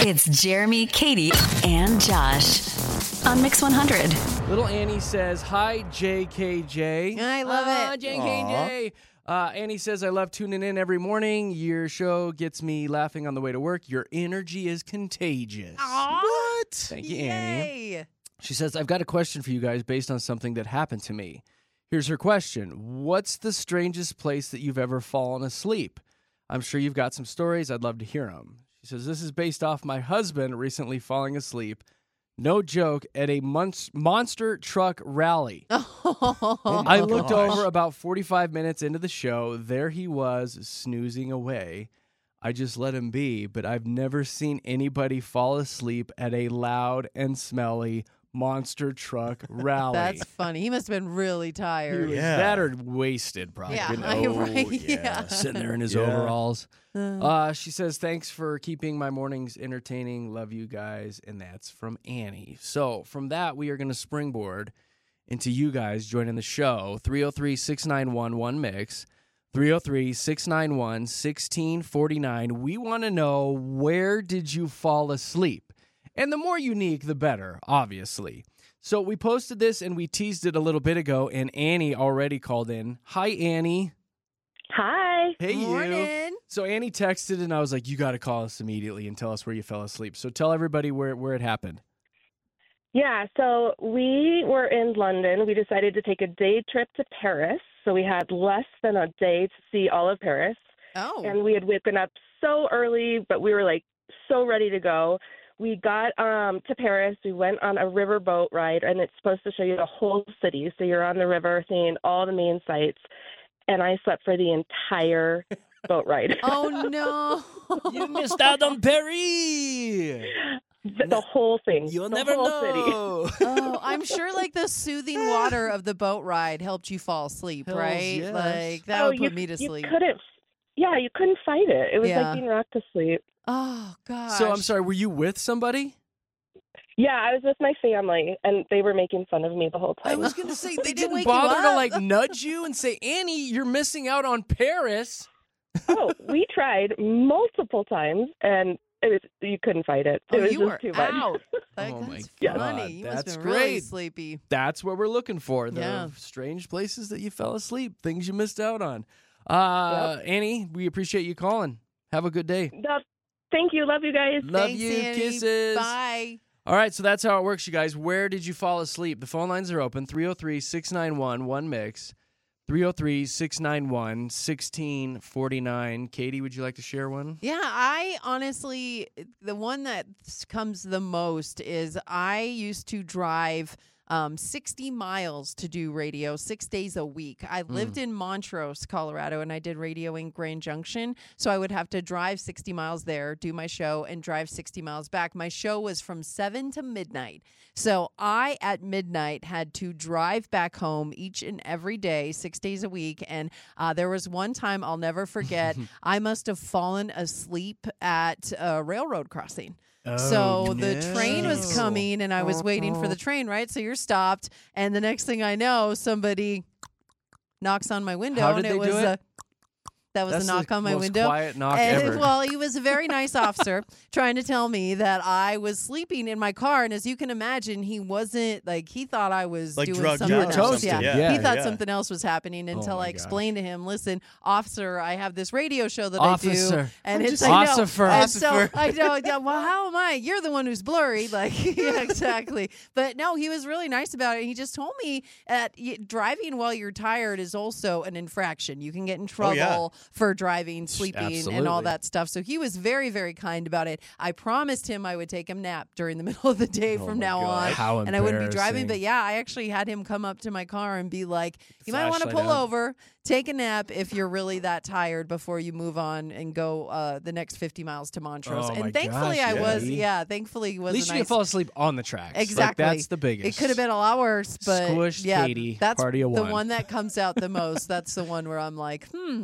It's Jeremy, Katie, and Josh on Mix 100. Little Annie says, hi, JKJ. I love it. JKJ. Annie says, I love tuning in every morning. Your show gets me laughing on the way to work. Your energy is contagious. What? Thank you, Annie. Yay. She says, I've got a question for you guys based on something that happened to me. Here's her question. What's the strangest place that you've ever fallen asleep? I'm sure you've got some stories. I'd love to hear them. She says, this is based off my husband recently falling asleep. No joke, at a monster truck rally. I looked over about 45 minutes into the show. There he was, snoozing away. I just let him be, but I've never seen anybody fall asleep at a loud and smelly monster truck rally. That's funny. He must have been really tired. He was that or wasted, probably. Yeah, right. Yeah. Sitting there in his overalls. She says, thanks for keeping my mornings entertaining. Love you guys. And that's from Annie. So from that, we are going to springboard into you guys joining the show. 303-691-1MIX. 303-691-1649. We want to know, where did you fall asleep? And the more unique, the better, obviously. So we posted this and we teased it a little bit ago, and Annie already called in. Hi, Annie. Hi. Hey, Morning. you. So Annie texted, and I was like, you got to call us immediately and tell us where you fell asleep. So tell everybody where it happened. Yeah, so we were in London. We decided to take a day trip to Paris. So we had less than a day to see all of Paris. Oh. And we had woken up so early, but we were like so ready to go. We got to Paris. We went on a river boat ride, and it's supposed to show you the whole city. So you're on the river seeing all the main sights. And I slept for the entire boat ride. Oh, no. You missed out on Paris. The whole thing. You'll the never whole know. Oh, I'm sure like the soothing water of the boat ride helped you fall asleep, Hells right? yes. Like that would put me to You sleep. you couldn't fight it. It was Yeah. like being rocked to sleep. Oh, gosh. So I'm sorry, were you with somebody? Yeah, I was with my family, and they were making fun of me the whole time. I was going to say, they didn't didn't wake you bother to up? like nudge you and say, Annie, you're missing out on Paris. Oh, we tried multiple times, and you couldn't fight it. It Oh, was you just were too much. out. Like, Oh, my that's God. funny. You must That's have been really great. sleepy. That's what we're looking for. The Yeah. strange places that you fell asleep, things you missed out on. Annie, we appreciate you calling. Have a good day. Thank you. Love you guys. Love Thanks, you. Annie. Kisses. Bye. All right, so that's how it works, you guys. Where did you fall asleep? The phone lines are open. 303-691-1MIX. 303-691-1649. Katie, would you like to share one? Yeah, I honestly, the one that comes the most is I used to drive 60 miles to do radio 6 days a week. I lived in Montrose, Colorado, and I did radio in Grand Junction. So I would have to drive 60 miles there, do my show, and drive 60 miles back. My show was from 7 to midnight. So I, at midnight, had to drive back home each and every day, 6 days a week. And there was one time I'll never forget. I must have fallen asleep at a railroad crossing. So the train was coming, and I was waiting for the train, right? So you're stopped, and the next thing I know, somebody knocks on my window, How did and they it was do it? that was That's a knock the on my most window. quiet knock And, ever. well, he was a very nice officer trying to tell me that I was sleeping in my car, and as you can imagine, he wasn't like he thought I was Like doing drugged something out or else. something. Yeah. Yeah, he thought yeah. something else was happening until my I explained to him, "Listen, officer, I have this radio show that I do, Officer. and it's Officer. I know, and so Officer. I know. Yeah, well, how am I? You're the one who's blurry, like yeah, exactly. But no, he was really nice about it. He just told me that driving while you're tired is also an infraction. You can get in trouble for driving, sleeping, and all Absolutely. that stuff. So he was very, very kind about it. I promised him I would take him nap during the middle of the day from now on, How and I wouldn't be driving. embarrassing. But yeah, I actually had him come up to my car and be like, "You might want to Flashlight pull out. over, take a nap if you're really that tired before you move on and go the next 50 miles to Montrose." Oh, my and thankfully, gosh, I was, Eddie. thankfully, he was At least a you nice. can fall asleep on the tracks. Like, Exactly. that's the biggest. It could have been a lot worse, but Squished yeah, Katie, that's party of the one. one that comes out the most. That's the one where I'm like, Did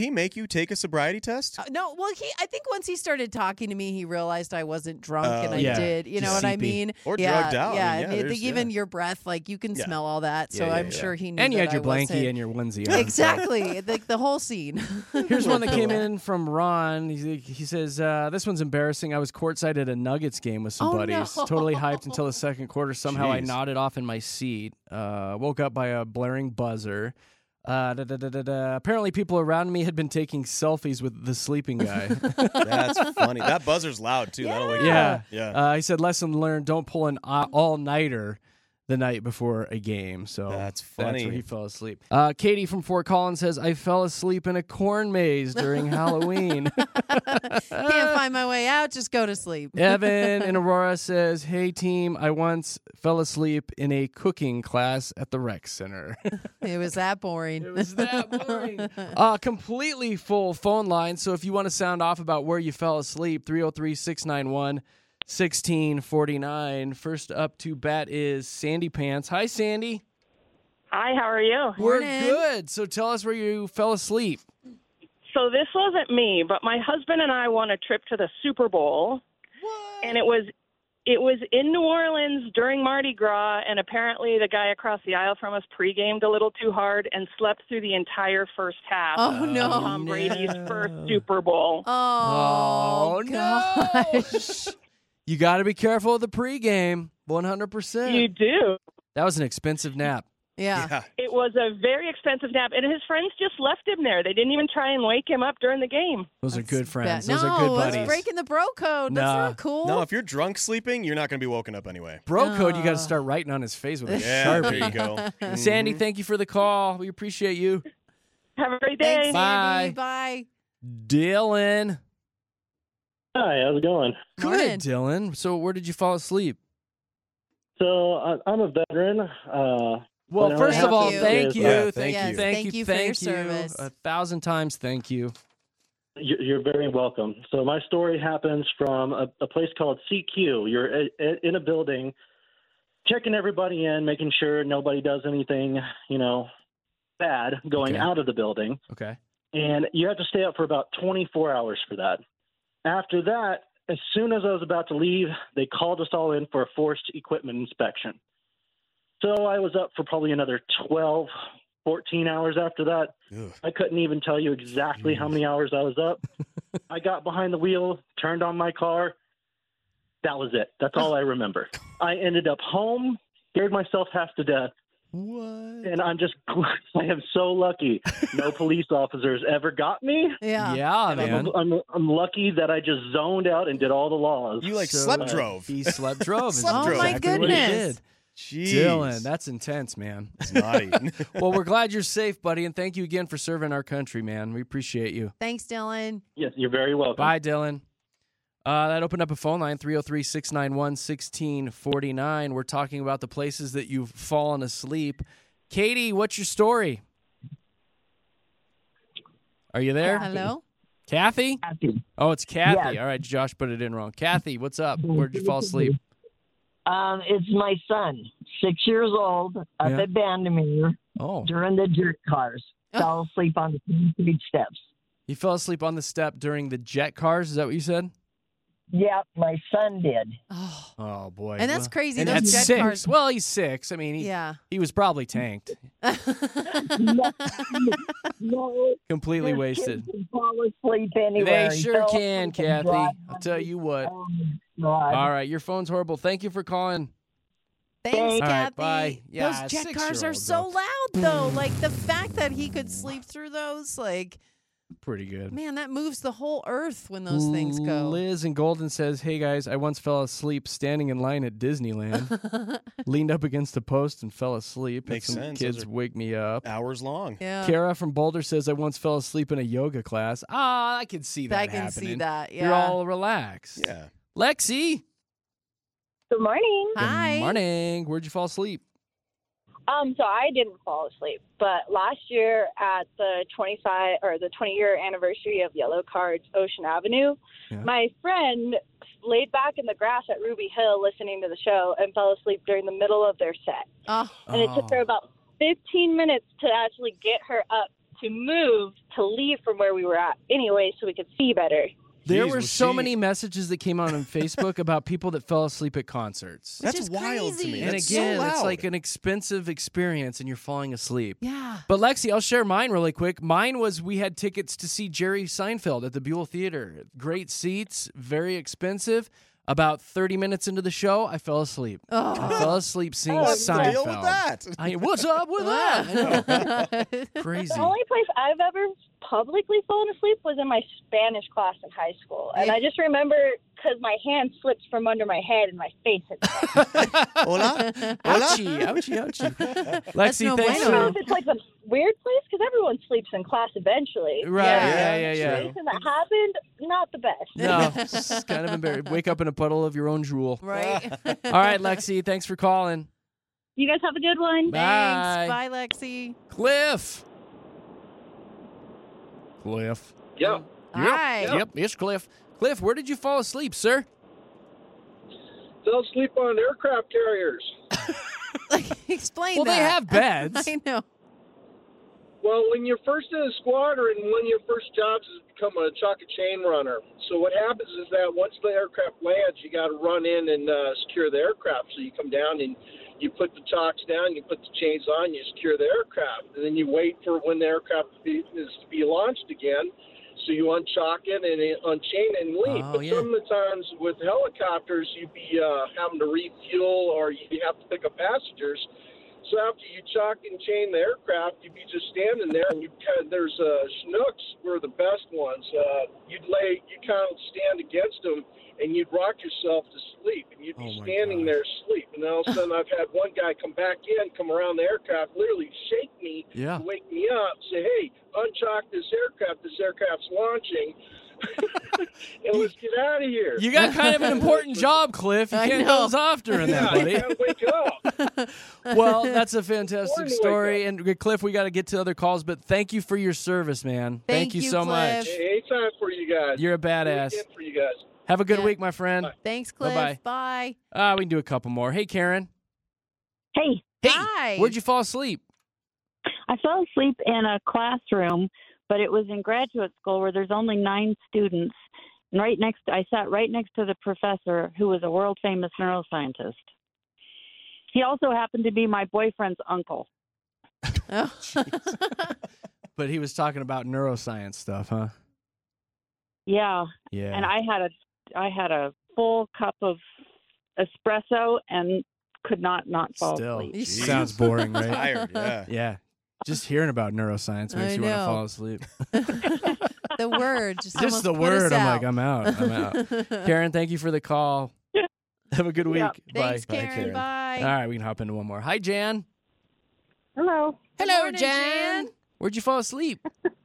he make you take a sobriety test? No, well, I think once he started talking to me, he realized I wasn't drunk, and I yeah. did. You know Just what I seepy. mean? Or yeah, drugged out. Yeah, I mean, and there's- even your breath, like you can smell all that. So I'm sure he knew. And you that had your I blankie wasn't- and your onesie on. Exactly, the whole scene. Here's one that came in from Ron. He says, this one's embarrassing. I was courtside at a Nuggets game with some Oh, buddies. no. Totally hyped until the second quarter. Somehow I Jeez. nodded off in my seat. Woke up by a blaring buzzer. Apparently people around me had been taking selfies with the sleeping guy. That's funny. That buzzer's loud, too. That'll wake you Yeah. up. Yeah. He said, lesson learned, don't pull an all-nighter the night before a game. So That's where funny. he fell asleep. Katie from Fort Collins says, I fell asleep in a corn maze during Halloween. Can't find my way out. Just go to sleep. Evan in Aurora says, hey, team, I once fell asleep in a cooking class at the rec center. It was that boring. It was that boring. Completely full phone line. So if you want to sound off about where you fell asleep, 303-691-1649. First up to bat is Sandy Pants. Hi, Sandy. Hi, how are you? We're Morning. good. So tell us where you fell asleep. So this wasn't me, but my husband and I won a trip to the Super Bowl, and it was in New Orleans during Mardi Gras, and apparently the guy across the aisle from us pre-gamed a little too hard and slept through the entire first half Oh, of no. Tom Brady's first Super Bowl. Oh, gosh. You got to be careful of the pregame. 100%. You do. That was an expensive nap. Yeah. Yeah. It was a very expensive nap, and his friends just left him there. They didn't even try and wake him up during the game. Those are good friends. No, Those are good buddies. that's breaking the bro code. That's Nah. not cool. No, if you're drunk sleeping, you're not going to be woken up anyway. Bro code, you got to start writing on his face with a Yeah, Sharpie. there you go. Sandy, thank you for the call. We appreciate you. Have a great day. Thanks, Sandy. Bye. Bye. Dylan. Hi, how's it going? Morning. Good, Dylan. So where did you fall asleep? So I'm a veteran. Well, Well, first of all, thank thank you. you. Yeah, Thank thank you. you. Thank Thank you. you for your Thank you. service. 1,000 times thank you. You're very welcome. So my story happens from a place called CQ. You're in a building, checking everybody in, making sure nobody does anything, bad going Okay. out of the building. Okay. And you have to stay up for about 24 hours for that. After that, as soon as I was about to leave, they called us all in for a forced equipment inspection. So I was up for probably another 12, 14 hours after that. Ugh. I couldn't even tell you exactly how many hours I was up. I got behind the wheel, turned on my car. That was it. That's all I remember. I ended up home, scared myself half to death. What? And I am so lucky. No police officers ever got me. Yeah. Yeah, And man. I'm lucky that I just zoned out and did all the laws. You So, slept drove. He slept drove. is Slept drove. Oh, my exactly what he goodness. did. Jeez. Dylan, that's intense, man. It's naughty. Well, we're glad you're safe, buddy, and thank you again for serving our country, man. We appreciate you. Thanks, Dylan. Yes, you're very welcome. Bye, Dylan. That opened up a phone line, 303-691-1649. We're talking about the places that you've fallen asleep. Katie, what's your story? Are you there? Hello. Kathy? Kathy. Oh, it's Kathy. Yes. All right, Josh put it in wrong. Kathy, what's up? Where'd you fall asleep? It's my son, 6 years old, up Yeah. at Vandermeer Oh, during the jerk cars. Oh. Fell asleep on the concrete steps. you fell asleep on the step during the jet cars? Is that what you said? Yep, my son did. Oh, Oh, boy. and that's Well, crazy. and Those at jet 6. cars. Well, he's 6. I mean, Yeah. he was probably tanked. No, Completely this wasted. kid can fall asleep anywhere. They He sure fell can, asleep and Kathy. drive I'll on tell the- you what. Oh, my God. All right, your phone's horrible. Thank you for calling. Thanks, All right, Kathy. bye. Yeah, those jet cars 6-year-old are so though. loud, though. Like the fact that he could sleep through those, like, Pretty good. man, that moves the whole earth when those things go. Liz in Golden says, hey, guys, I once fell asleep standing in line at Disneyland. Leaned up against a post and fell asleep. Had Makes some sense. kids Those are- wake me up. Hours long. Yeah. Kara from Boulder says, I once fell asleep in a yoga class. Ah, I can see that I can happening. see that. Yeah. You're all relaxed. Yeah. Lexi. Good morning. Hi. Good morning. Where'd you fall asleep? So I didn't fall asleep, but last year at the 20-year anniversary of Yellow Card's Ocean Avenue, Yeah. my friend laid back in the grass at Ruby Hill listening to the show and fell asleep during the middle of their set. Oh, And it took her about 15 minutes to actually get her up to move to leave from where we were at anyway so we could see better. There Jeez, were was so she- many messages that came out on Facebook about people that fell asleep at concerts. Which That's is wild to crazy. me. And That's again, so it's loud. like an expensive experience and you're falling asleep. Yeah. But Lexi, I'll share mine really quick. Mine was we had tickets to see Jerry Seinfeld at the Buell Theater. Great seats, very expensive. About 30 minutes into the show, I fell asleep. Oh. I fell asleep seeing What's the Seinfeld. deal with that? What's up with that? I know. Crazy. The only place I've ever publicly fallen asleep was in my Spanish class in high school. And I just remember because my hand slipped from under my head and my face hit the ground. Hola? Ouchie, ouchie, ouchie. Lexi, no thanks I don't know for... if it's like a weird place because everyone sleeps in class eventually. Right, yeah. Something that happened, not the best. No, it's kind of embarrassing. Wake up in a puddle of your own drool. Right. All right, Lexi, thanks for calling. You guys have a good one. Bye. Thanks. Bye, Lexi. Cliff. Cliff. Yep. Hi. Yep, it's Cliff. Cliff, where did you fall asleep, sir? Fell asleep on aircraft carriers. Explain Well, that. they have beds. I know. Well, when you're first in a squadron, one of your first jobs is to become a chalk and chain runner. So what happens is that once the aircraft lands, you got to run in and secure the aircraft. So you come down and you put the chocks down, you put the chains on, you secure the aircraft. And then you wait for when the aircraft is to be launched again. So you unchock it and unchain it and leave. Oh, But yeah. some of the times with helicopters, you'd be having to refuel or you have to pick up passengers. So after you chalk and chain the aircraft, you'd be just standing there, and there's Chinooks were the best ones. You kind of stand against them, and you'd rock yourself to sleep, and you'd be Oh, my standing gosh. there asleep. And all of a sudden, I've had one guy come back in, come around the aircraft, literally shake me, Yeah. wake me up, say, "Hey, unchock this aircraft. This aircraft's launching." And let's get out of here. You got kind of an important job, Cliff. You I can't know. doze off during Yeah, that, I buddy. gotta wake up. Well, that's a fantastic Important to wake story. And Cliff, we got to get to other calls, but thank you for your service, man. Thank you you, so Cliff. much. Hey, anytime for you guys. You're a Good badass. weekend for you guys. Have a good Yeah. week, my friend. Thanks, Cliff. Bye-bye. Bye. We can do a couple more. Hey, Karen. Hey, Hey, Hi. where'd you fall asleep? I fell asleep in a classroom, but it was in graduate school where there's only 9 students. And I sat right next to the professor who was a world famous neuroscientist. He also happened to be my boyfriend's uncle. Oh. But he was talking about neuroscience stuff, huh? Yeah. Yeah. And I had a full cup of espresso and could not fall Still, asleep. Jeez. sounds boring, right? Tired, yeah. Yeah. Just hearing about neuroscience makes I you want to know. fall asleep. The word. Just Just the almost put us word, I'm like, out. I'm out. I'm out. Karen, thank you for the call. Have a good week. Yeah. Thanks, Bye. Karen. Karen. Bye. All right, we can hop into one more. Hi, Jan. Hello. Good morning, Jan. Where'd you fall asleep?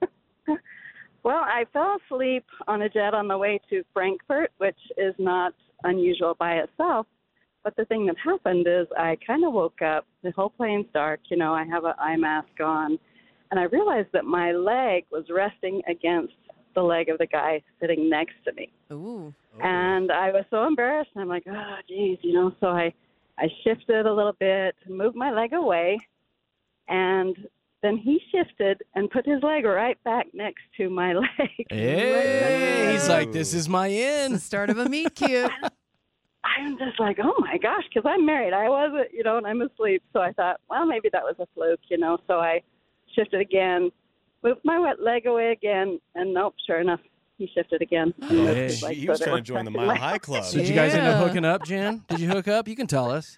Well, I fell asleep on a jet on the way to Frankfurt, which is not unusual by itself. But the thing that happened is I kind of woke up. The whole plane's dark. You know, I have an eye mask on. And I realized that my leg was resting against the leg of the guy sitting next to me. Ooh. And I was so embarrassed. I'm like, oh, geez, you know. So I shifted a little bit, moved my leg away, and then he shifted and put his leg right back next to my leg. Hey, he's like, this is my It's in. the start of a meet cute. I'm just like, oh, my gosh, because I'm married. I wasn't, you know, and I'm asleep. So I thought, well, maybe that was a fluke, you know. So I shifted again, moved my wet leg away again, and nope, sure enough, he shifted again. And moved Hey. his leg He so was that it trying to join the stuck in Mile my- High Club. So did you guys end up Yeah. hooking up, Jan? Did you hook up? You can tell us.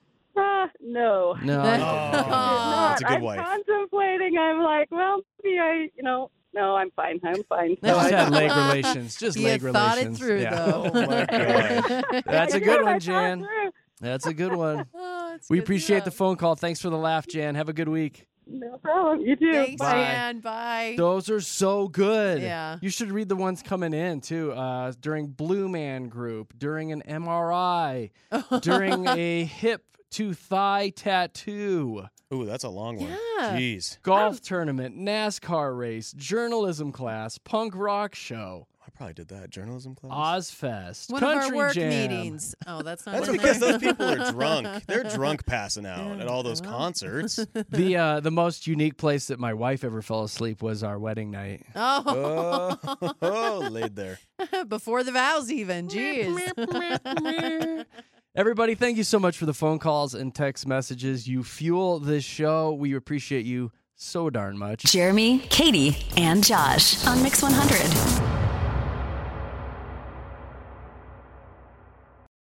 No. No. Oh, I didn't. that's a good I'm wife. contemplating. I'm like, well, maybe no, I'm fine. I'm fine. Just I had leg relations. Just You leg thought it relations. through, Yeah. though. Oh, my God. That's a I good did, I one, thought Jan. through. That's a good one. Oh, it's We good appreciate the stuff. phone call. Thanks for the laugh, Jan. Have a good week. No problem. You too. Thanks, Bye. Jan. Bye. Those are so good. Yeah. You should read the ones coming in, too. During Blue Man Group, during an MRI, during a hip to thigh tattoo, Ooh, that's a long one. Yeah. Jeez. golf tournament, NASCAR race, journalism class, punk rock show. I probably did that. Journalism class? Ozfest. One Country of our work Jam. meetings. Oh, that's not That's in because there. those people are drunk. They're drunk passing out at all those concerts. The most unique place that my wife ever fell asleep was our wedding night. Oh, laid there. Before the vows even. Jeez. Everybody, thank you so much for the phone calls and text messages. You fuel this show. We appreciate you so darn much. Jeremy, Katie, and Josh on Mix 100.